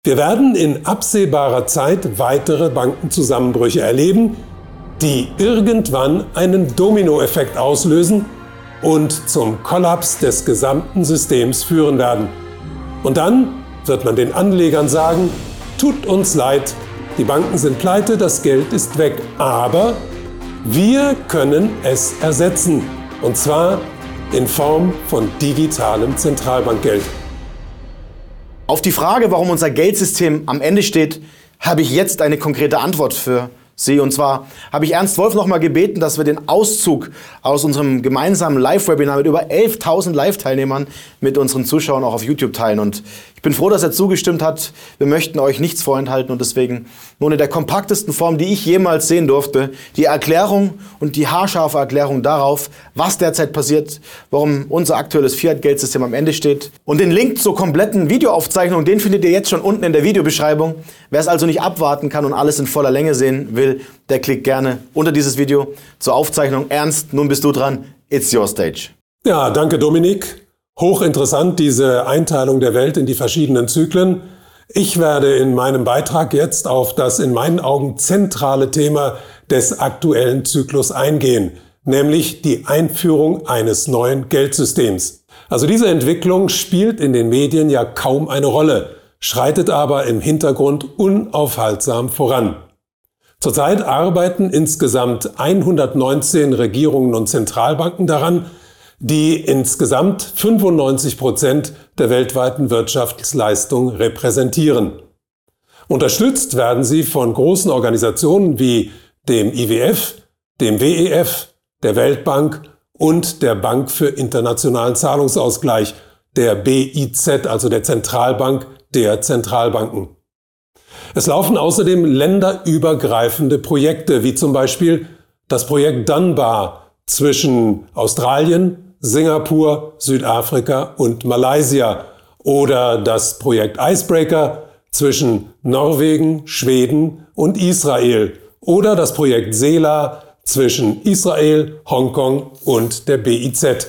Wir werden in absehbarer Zeit weitere Bankenzusammenbrüche erleben, die irgendwann einen Dominoeffekt auslösen und zum Kollaps des gesamten Systems führen werden. Und dann wird man den Anlegern sagen, tut uns leid, die Banken sind pleite, das Geld ist weg, aber wir können es ersetzen, und zwar in Form von digitalem Zentralbankgeld. Auf die Frage, warum unser Geldsystem am Ende steht, habe ich jetzt eine konkrete Antwort für Sie. Und zwar habe ich Ernst Wolf nochmal gebeten, dass wir den Auszug aus unserem gemeinsamen Live-Webinar mit über 11.000 Live-Teilnehmern mit unseren Zuschauern auch auf YouTube teilen. Und ich bin froh, dass er zugestimmt hat. Wir möchten euch nichts vorenthalten und deswegen nun in der kompaktesten Form, die ich jemals sehen durfte, die Erklärung und die haarscharfe Erklärung darauf, was derzeit passiert, warum unser aktuelles Fiat-Geldsystem am Ende steht. Und den Link zur kompletten Videoaufzeichnung, den findet ihr jetzt schon unten in der Videobeschreibung. Wer es also nicht abwarten kann und alles in voller Länge sehen will, der klickt gerne unter dieses Video zur Aufzeichnung. Ernst, nun bist du dran. It's your stage. Ja, danke Dominik. Hochinteressant, diese Einteilung der Welt in die verschiedenen Zyklen. Ich werde in meinem Beitrag jetzt auf das in meinen Augen zentrale Thema des aktuellen Zyklus eingehen, nämlich die Einführung eines neuen Geldsystems. Also diese Entwicklung spielt in den Medien ja kaum eine Rolle, schreitet aber im Hintergrund unaufhaltsam voran. Zurzeit arbeiten insgesamt 119 Regierungen und Zentralbanken daran, die insgesamt 95% der weltweiten Wirtschaftsleistung repräsentieren. Unterstützt werden sie von großen Organisationen wie dem IWF, dem WEF, der Weltbank und der Bank für internationalen Zahlungsausgleich, der BIZ, also der Zentralbank der Zentralbanken. Es laufen außerdem länderübergreifende Projekte, wie zum Beispiel das Projekt Dunbar zwischen Australien, Singapur, Südafrika und Malaysia oder das Projekt Icebreaker zwischen Norwegen, Schweden und Israel oder das Projekt SELA zwischen Israel, Hongkong und der BIZ.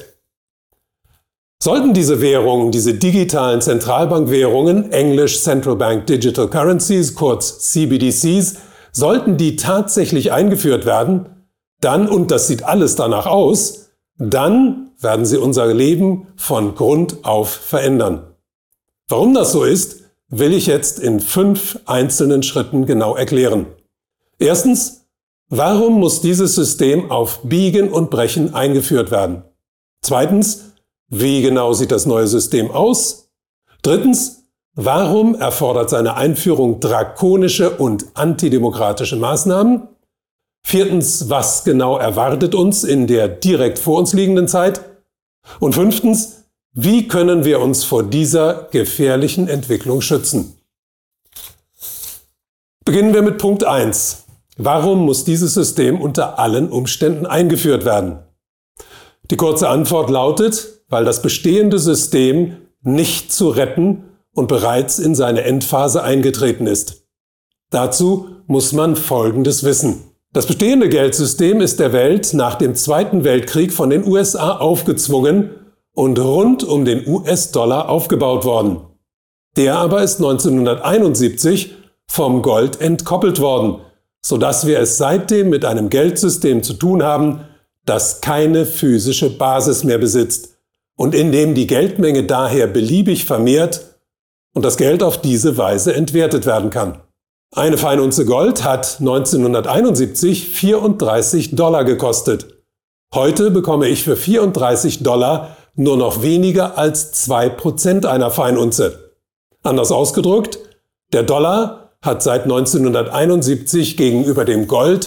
Sollten diese Währungen, diese digitalen Zentralbankwährungen, englisch Central Bank Digital Currencies, kurz CBDCs, sollten die tatsächlich eingeführt werden, dann, und das sieht alles danach aus, dann werden sie unser Leben von Grund auf verändern. Warum das so ist, will ich jetzt in 5 einzelnen Schritten genau erklären. Erstens, warum muss dieses System auf Biegen und Brechen eingeführt werden? Zweitens, wie genau sieht das neue System aus? Drittens, warum erfordert seine Einführung drakonische und antidemokratische Maßnahmen? Viertens, was genau erwartet uns in der direkt vor uns liegenden Zeit? Und fünftens, wie können wir uns vor dieser gefährlichen Entwicklung schützen? Beginnen wir mit Punkt 1. Warum muss dieses System unter allen Umständen eingeführt werden? Die kurze Antwort lautet, weil das bestehende System nicht zu retten und bereits in seine Endphase eingetreten ist. Dazu muss man Folgendes wissen. Das bestehende Geldsystem ist der Welt nach dem Zweiten Weltkrieg von den USA aufgezwungen und rund um den US-Dollar aufgebaut worden. Der aber ist 1971 vom Gold entkoppelt worden, sodass wir es seitdem mit einem Geldsystem zu tun haben, das keine physische Basis mehr besitzt und in dem die Geldmenge daher beliebig vermehrt und das Geld auf diese Weise entwertet werden kann. Eine Feinunze Gold hat 1971 $34 gekostet. Heute bekomme ich für $34 nur noch weniger als 2% einer Feinunze. Anders ausgedrückt, der Dollar hat seit 1971 gegenüber dem Gold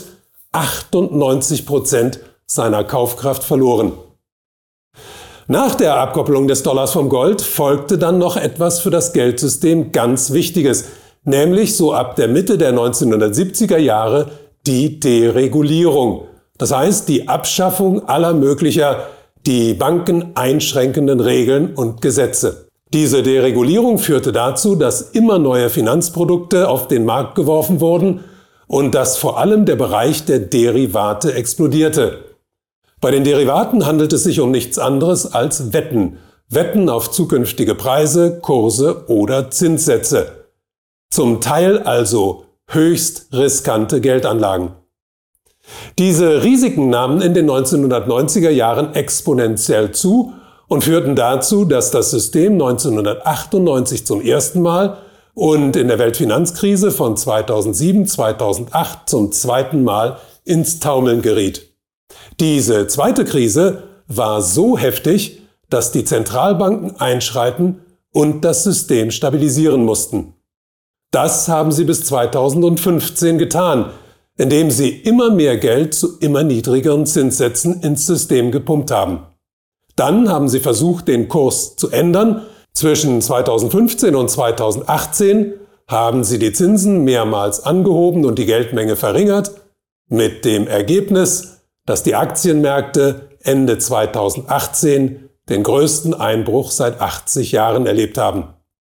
98% seiner Kaufkraft verloren. Nach der Abkopplung des Dollars vom Gold folgte dann noch etwas für das Geldsystem ganz Wichtiges, nämlich so ab der Mitte der 1970er Jahre die Deregulierung. Das heißt, die Abschaffung aller möglicher die Banken einschränkenden Regeln und Gesetze. Diese Deregulierung führte dazu, dass immer neue Finanzprodukte auf den Markt geworfen wurden und dass vor allem der Bereich der Derivate explodierte. Bei den Derivaten handelt es sich um nichts anderes als Wetten. Wetten auf zukünftige Preise, Kurse oder Zinssätze. zum Teil also höchst riskante Geldanlagen. Diese Risiken nahmen in den 1990er Jahren exponentiell zu und führten dazu, dass das System 1998 zum ersten Mal und in der Weltfinanzkrise von 2007/2008 zum zweiten Mal ins Taumeln geriet. Diese zweite Krise war so heftig, dass die Zentralbanken einschreiten und das System stabilisieren mussten. Das haben sie bis 2015 getan, indem sie immer mehr Geld zu immer niedrigeren Zinssätzen ins System gepumpt haben. Dann haben sie versucht, den Kurs zu ändern. Zwischen 2015 und 2018 haben sie die Zinsen mehrmals angehoben und die Geldmenge verringert, mit dem Ergebnis, dass die Aktienmärkte Ende 2018 den größten Einbruch seit 80 Jahren erlebt haben.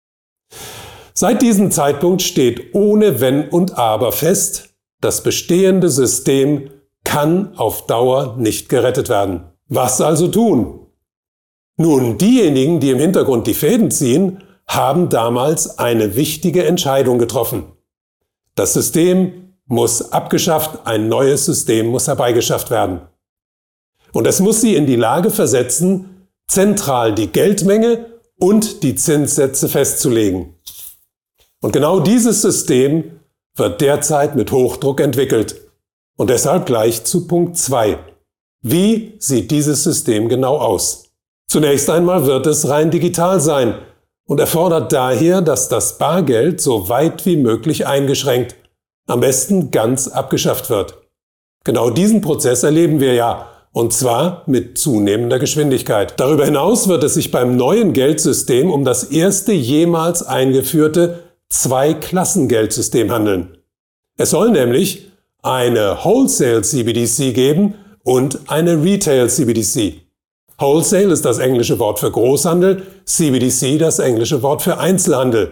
Seit diesem Zeitpunkt steht ohne Wenn und Aber fest, das bestehende System kann auf Dauer nicht gerettet werden. Was also tun? Nun, diejenigen, die im Hintergrund die Fäden ziehen, haben damals eine wichtige Entscheidung getroffen. Das System muss abgeschafft, ein neues System muss herbeigeschafft werden. Und es muss sie in die Lage versetzen, zentral die Geldmenge und die Zinssätze festzulegen. Und genau dieses System wird derzeit mit Hochdruck entwickelt. Und deshalb gleich zu Punkt 2. Wie sieht dieses System genau aus? Zunächst einmal wird es rein digital sein und erfordert daher, dass das Bargeld so weit wie möglich eingeschränkt, am besten ganz abgeschafft wird. Genau diesen Prozess erleben wir ja, und zwar mit zunehmender Geschwindigkeit. Darüber hinaus wird es sich beim neuen Geldsystem um das erste jemals eingeführte Zwei-Klassen-Geldsystem handeln. Es soll nämlich eine Wholesale CBDC geben und eine Retail CBDC. Wholesale ist das englische Wort für Großhandel, CBDC das englische Wort für Einzelhandel.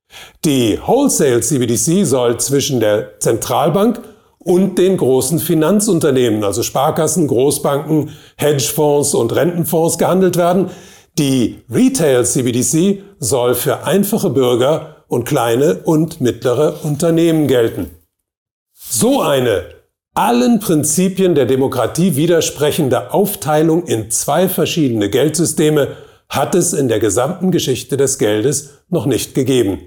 Die Wholesale CBDC soll zwischen der Zentralbank und den großen Finanzunternehmen, also Sparkassen, Großbanken, Hedgefonds und Rentenfonds gehandelt werden. Die Retail CBDC soll für einfache Bürger und kleine und mittlere Unternehmen gelten. So eine allen Prinzipien der Demokratie widersprechende Aufteilung in zwei verschiedene Geldsysteme hat es in der gesamten Geschichte des Geldes noch nicht gegeben.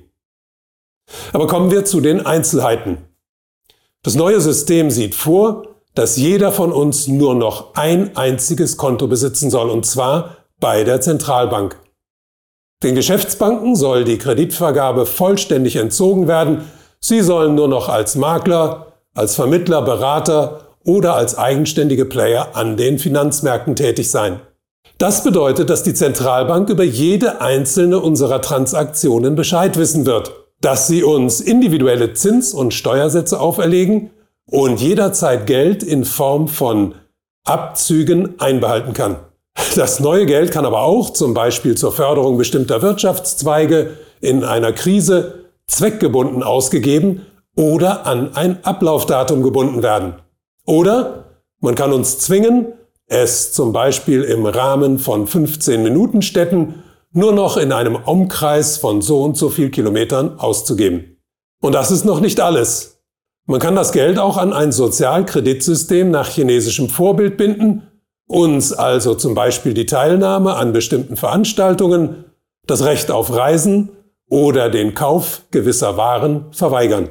Aber kommen wir zu den Einzelheiten. Das neue System sieht vor, dass jeder von uns nur noch ein einziges Konto besitzen soll, und zwar bei der Zentralbank. Den Geschäftsbanken soll die Kreditvergabe vollständig entzogen werden. Sie sollen nur noch als Makler, als Vermittler, Berater oder als eigenständige Player an den Finanzmärkten tätig sein. Das bedeutet, dass die Zentralbank über jede einzelne unserer Transaktionen Bescheid wissen wird, dass sie uns individuelle Zins- und Steuersätze auferlegen und jederzeit Geld in Form von Abzügen einbehalten kann. Das neue Geld kann aber auch zum Beispiel zur Förderung bestimmter Wirtschaftszweige in einer Krise zweckgebunden ausgegeben oder an ein Ablaufdatum gebunden werden. Oder man kann uns zwingen, es zum Beispiel im Rahmen von 15-Minuten-Städten nur noch in einem Umkreis von so und so viel Kilometern auszugeben. Und das ist noch nicht alles. Man kann das Geld auch an ein Sozialkreditsystem nach chinesischem Vorbild binden, uns also zum Beispiel die Teilnahme an bestimmten Veranstaltungen, das Recht auf Reisen oder den Kauf gewisser Waren verweigern.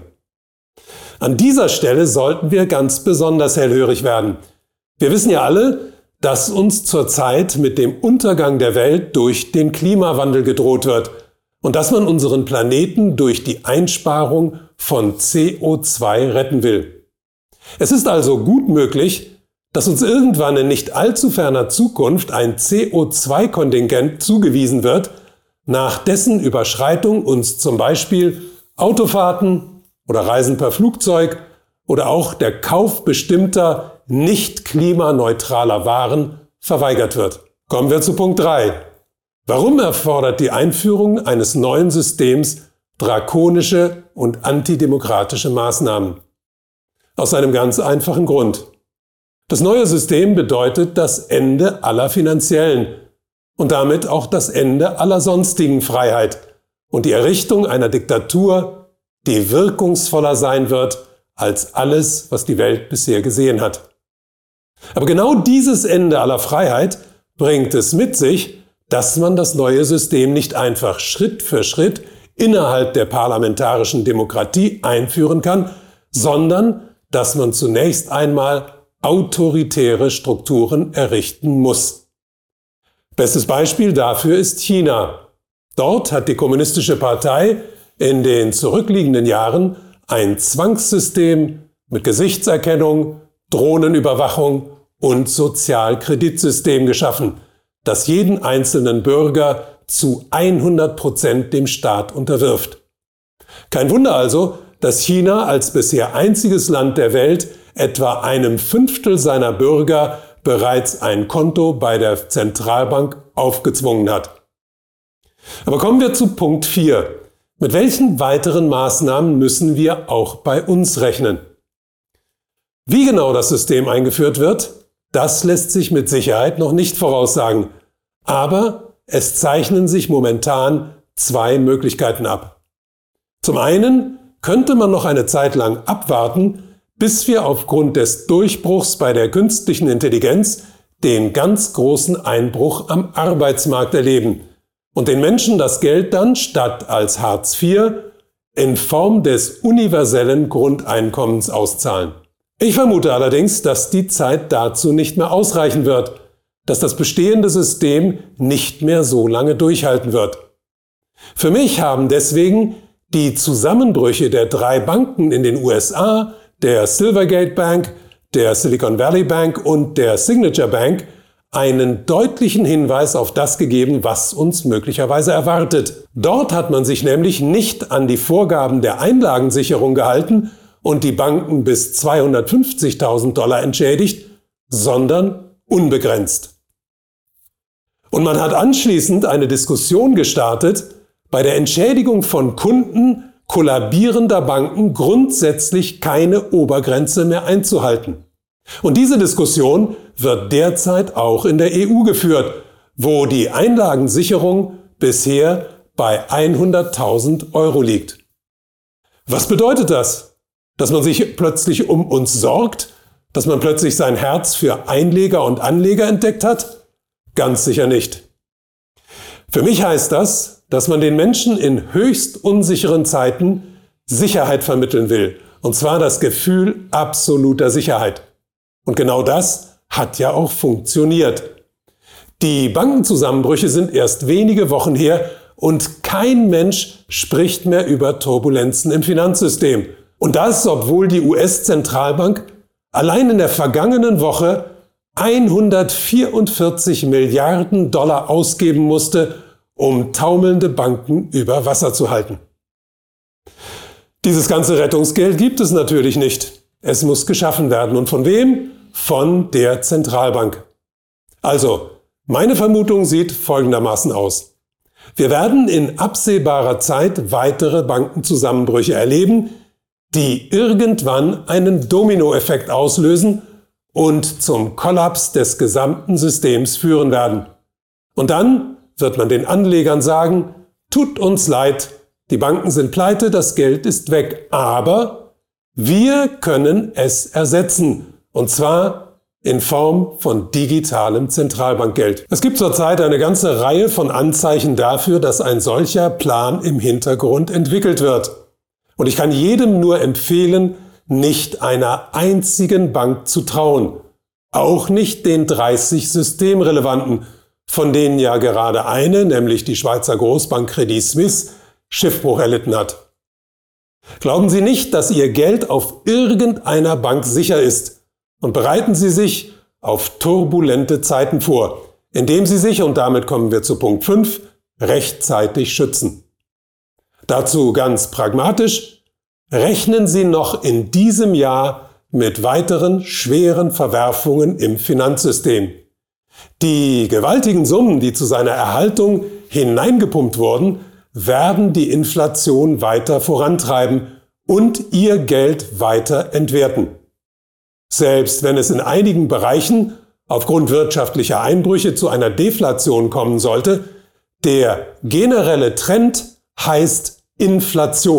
An dieser Stelle sollten wir ganz besonders hellhörig werden. Wir wissen ja alle, dass uns zurzeit mit dem Untergang der Welt durch den Klimawandel gedroht wird und dass man unseren Planeten durch die Einsparung von CO2 retten will. Es ist also gut möglich, dass uns irgendwann in nicht allzu ferner Zukunft ein CO2-Kontingent zugewiesen wird, nach dessen Überschreitung uns zum Beispiel Autofahrten oder Reisen per Flugzeug oder auch der Kauf bestimmter nicht klimaneutraler Waren verweigert wird. Kommen wir zu Punkt 3. Warum erfordert die Einführung eines neuen Systems drakonische und antidemokratische Maßnahmen? Aus einem ganz einfachen Grund. Das neue System bedeutet das Ende aller finanziellen und damit auch das Ende aller sonstigen Freiheit und die Errichtung einer Diktatur, die wirkungsvoller sein wird als alles, was die Welt bisher gesehen hat. Aber genau dieses Ende aller Freiheit bringt es mit sich, dass man das neue System nicht einfach Schritt für Schritt innerhalb der parlamentarischen Demokratie einführen kann, sondern dass man zunächst einmal autoritäre Strukturen errichten muss. Bestes Beispiel dafür ist China. Dort hat die Kommunistische Partei in den zurückliegenden Jahren ein Zwangssystem mit Gesichtserkennung, Drohnenüberwachung und Sozialkreditsystem geschaffen, das jeden einzelnen Bürger zu 100% dem Staat unterwirft. Kein Wunder also, dass China als bisher einziges Land der Welt etwa 1/5 seiner Bürger bereits ein Konto bei der Zentralbank aufgezwungen hat. Aber kommen wir zu Punkt 4. Mit welchen weiteren Maßnahmen müssen wir auch bei uns rechnen? Wie genau das System eingeführt wird, das lässt sich mit Sicherheit noch nicht voraussagen. Aber es zeichnen sich momentan zwei Möglichkeiten ab. Zum einen könnte man noch eine Zeit lang abwarten, bis wir aufgrund des Durchbruchs bei der künstlichen Intelligenz den ganz großen Einbruch am Arbeitsmarkt erleben und den Menschen das Geld dann statt als Hartz IV in Form des universellen Grundeinkommens auszahlen. Ich vermute allerdings, dass die Zeit dazu nicht mehr ausreichen wird, dass das bestehende System nicht mehr so lange durchhalten wird. Für mich haben deswegen die Zusammenbrüche der 3 Banken in den USA, der Silvergate Bank, der Silicon Valley Bank und der Signature Bank, einen deutlichen Hinweis auf das gegeben, was uns möglicherweise erwartet. Dort hat man sich nämlich nicht an die Vorgaben der Einlagensicherung gehalten und die Banken bis $250.000 entschädigt, sondern unbegrenzt. Und man hat anschließend eine Diskussion gestartet, bei der Entschädigung von Kunden kollabierender Banken grundsätzlich keine Obergrenze mehr einzuhalten. Und diese Diskussion wird derzeit auch in der EU geführt, wo die Einlagensicherung bisher bei 100.000 € liegt. Was bedeutet das? Dass man sich plötzlich um uns sorgt? Dass man plötzlich sein Herz für Einleger und Anleger entdeckt hat? Ganz sicher nicht. Für mich heißt das, dass man den Menschen in höchst unsicheren Zeiten Sicherheit vermitteln will. Und zwar das Gefühl absoluter Sicherheit. Und genau das hat ja auch funktioniert. Die Bankenzusammenbrüche sind erst wenige Wochen her und kein Mensch spricht mehr über Turbulenzen im Finanzsystem. Und das, obwohl die US-Zentralbank allein in der vergangenen Woche 144 Milliarden $ ausgeben musste, um taumelnde Banken über Wasser zu halten. Dieses ganze Rettungsgeld gibt es natürlich nicht. Es muss geschaffen werden. Und von wem? Von der Zentralbank. Also, meine Vermutung sieht folgendermaßen aus. Wir werden in absehbarer Zeit weitere Bankenzusammenbrüche erleben, die irgendwann einen Dominoeffekt auslösen und zum Kollaps des gesamten Systems führen werden. Und dann wird man den Anlegern sagen, tut uns leid, die Banken sind pleite, das Geld ist weg, aber wir können es ersetzen, und zwar in Form von digitalem Zentralbankgeld. Es gibt zurzeit eine ganze Reihe von Anzeichen dafür, dass ein solcher Plan im Hintergrund entwickelt wird. Und ich kann jedem nur empfehlen, nicht einer einzigen Bank zu trauen, auch nicht den 30 systemrelevanten, von denen ja gerade eine, nämlich die Schweizer Großbank Credit Suisse, Schiffbruch erlitten hat. Glauben Sie nicht, dass Ihr Geld auf irgendeiner Bank sicher ist und bereiten Sie sich auf turbulente Zeiten vor, indem Sie sich, und damit kommen wir zu Punkt 5, rechtzeitig schützen. Dazu ganz pragmatisch, rechnen Sie noch in diesem Jahr mit weiteren schweren Verwerfungen im Finanzsystem. Die gewaltigen Summen, die zu seiner Erhaltung hineingepumpt wurden, werden die Inflation weiter vorantreiben und Ihr Geld weiter entwerten. Selbst wenn es in einigen Bereichen aufgrund wirtschaftlicher Einbrüche zu einer Deflation kommen sollte, der generelle Trend heißt Inflation,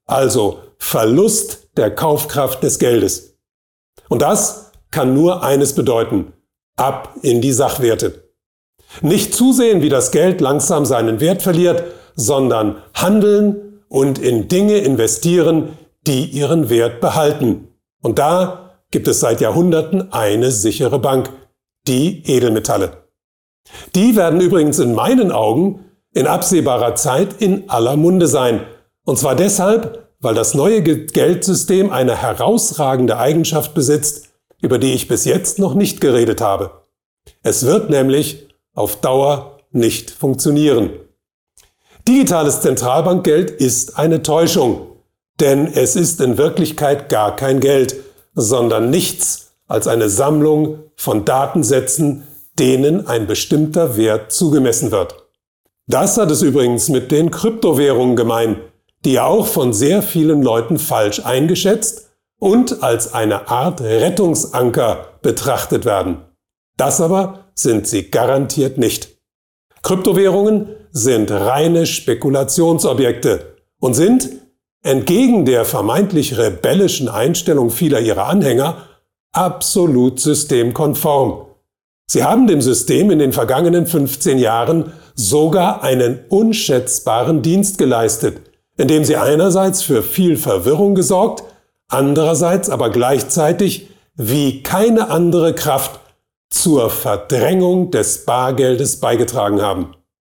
also Verlust der Kaufkraft des Geldes. Und das kann nur eines bedeuten: ab in die Sachwerte. Nicht zusehen, wie das Geld langsam seinen Wert verliert, sondern handeln und in Dinge investieren, die ihren Wert behalten. Und da gibt es seit Jahrhunderten eine sichere Bank: die Edelmetalle. Die werden übrigens in meinen Augen in absehbarer Zeit in aller Munde sein. Und zwar deshalb, weil das neue Geldsystem eine herausragende Eigenschaft besitzt, über die ich bis jetzt noch nicht geredet habe. Es wird nämlich auf Dauer nicht funktionieren. Digitales Zentralbankgeld ist eine Täuschung, denn es ist in Wirklichkeit gar kein Geld, sondern nichts als eine Sammlung von Datensätzen, denen ein bestimmter Wert zugemessen wird. Das hat es übrigens mit den Kryptowährungen gemein, die ja auch von sehr vielen Leuten falsch eingeschätzt und als eine Art Rettungsanker betrachtet werden. Das aber sind sie garantiert nicht. Kryptowährungen sind reine Spekulationsobjekte und sind, entgegen der vermeintlich rebellischen Einstellung vieler ihrer Anhänger, absolut systemkonform. Sie haben dem System in den vergangenen 15 Jahren sogar einen unschätzbaren Dienst geleistet, indem sie einerseits für viel Verwirrung gesorgt, andererseits aber gleichzeitig wie keine andere Kraft zur Verdrängung des Bargeldes beigetragen haben.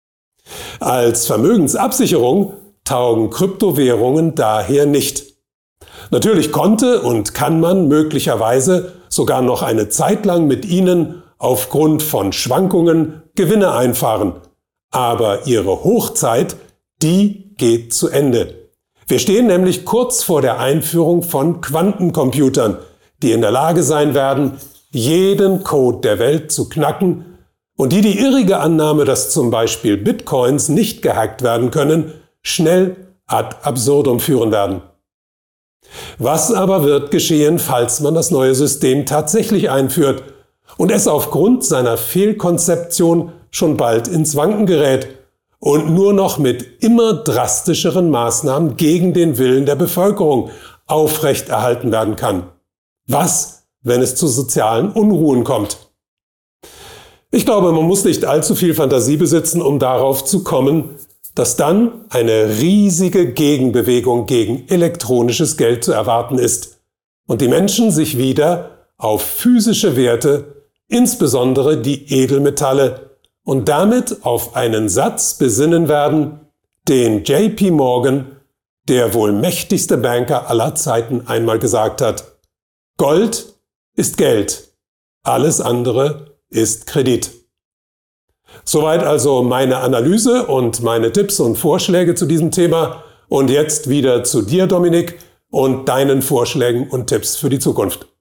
Als Vermögensabsicherung taugen Kryptowährungen daher nicht. Natürlich konnte und kann man möglicherweise sogar noch eine Zeit lang mit ihnen aufgrund von Schwankungen Gewinne einfahren. Aber ihre Hochzeit, die geht zu Ende. Wir stehen nämlich kurz vor der Einführung von Quantencomputern, die in der Lage sein werden, jeden Code der Welt zu knacken und die irrige Annahme, dass zum Beispiel Bitcoins nicht gehackt werden können, schnell ad absurdum führen werden. Was aber wird geschehen, falls man das neue System tatsächlich einführt und es aufgrund seiner Fehlkonzeption schon bald ins Wanken gerät und nur noch mit immer drastischeren Maßnahmen gegen den Willen der Bevölkerung aufrechterhalten werden kann? Was, wenn es zu sozialen Unruhen kommt? Ich glaube, man muss nicht allzu viel Fantasie besitzen, um darauf zu kommen, dass dann eine riesige Gegenbewegung gegen elektronisches Geld zu erwarten ist und die Menschen sich wieder auf physische Werte, insbesondere die Edelmetalle, und damit auf einen Satz besinnen werden, den JP Morgan, der wohl mächtigste Banker aller Zeiten, einmal gesagt hat: Gold ist Geld, alles andere ist Kredit. Soweit also meine Analyse und meine Tipps und Vorschläge zu diesem Thema. Und jetzt wieder zu dir, Dominik, und deinen Vorschlägen und Tipps für die Zukunft.